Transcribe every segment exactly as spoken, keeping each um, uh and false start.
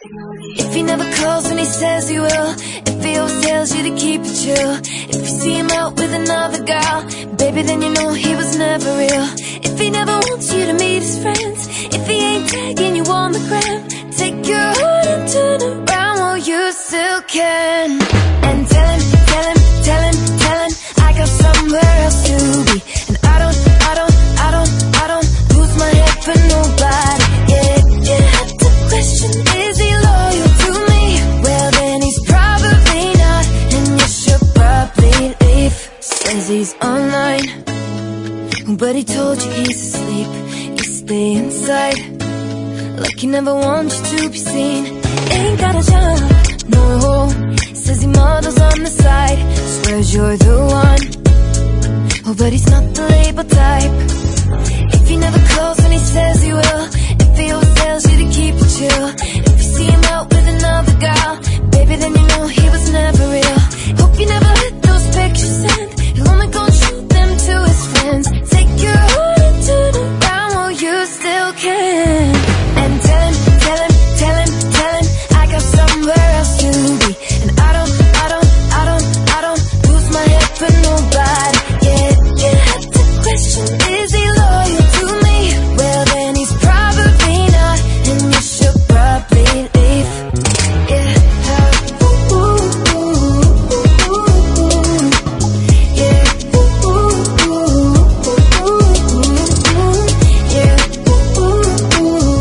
If he never calls when he says he will, if he always tells you to keep it chill, if you see him out with another girl, baby, then you know he was never real. If he never wants you to meet his friends, if he ain't tagging you on the gram, take your heart and turn around while you still can. And tell him, tell him, tell him, tell him I got somewhere else to be. And I don't, I don't, I don't, I don't lose my head for nobody. Yeah, you have to question, is he loyal to me? Well then he's probably not, and you should probably leave. Says he's online, but he told you he's asleep. You stay inside, like he never wants you to be seen. Ain't got a job, no. Says he models on the side, swears you're the one. Oh, but he's not the label type. If he never calls when he says he will, if he always tells you to keep it chill, if you see him out with another girl, baby, then you know he was never real. Hope you never let those pictures send, he'll only go and shoot them to his friends. Take your heart and turn around while you still can. And tell him, tell him, tell him, tell him I got somewhere else to be. And I don't, I don't, I don't, I don't lose my head for nobody. Yeah, you have to question, is he loyal to me? Well then he's probably not, and you should probably leave. Yeah, ooh, ooh, ooh, ooh. Yeah, ooh, ooh, ooh, ooh. Yeah, ooh, ooh,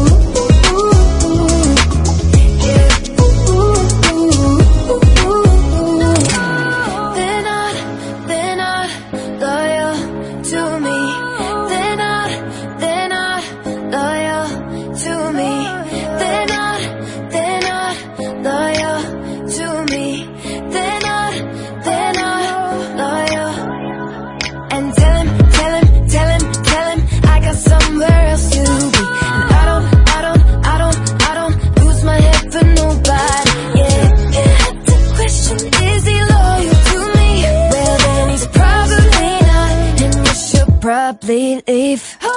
ooh. Yeah, ooh, ooh, ooh. They're not, they're not loyal to me. They're not, they're not loyal to me. They're not, they're not loyal to me. They're not, they're not loyal. And tell him, tell him, tell him, tell him I got somewhere else to be. And I don't, I don't, I don't, I don't lose my head for nobody. Yeah, you have to question, is he loyal to me? Well then he's probably not, and you should probably leave.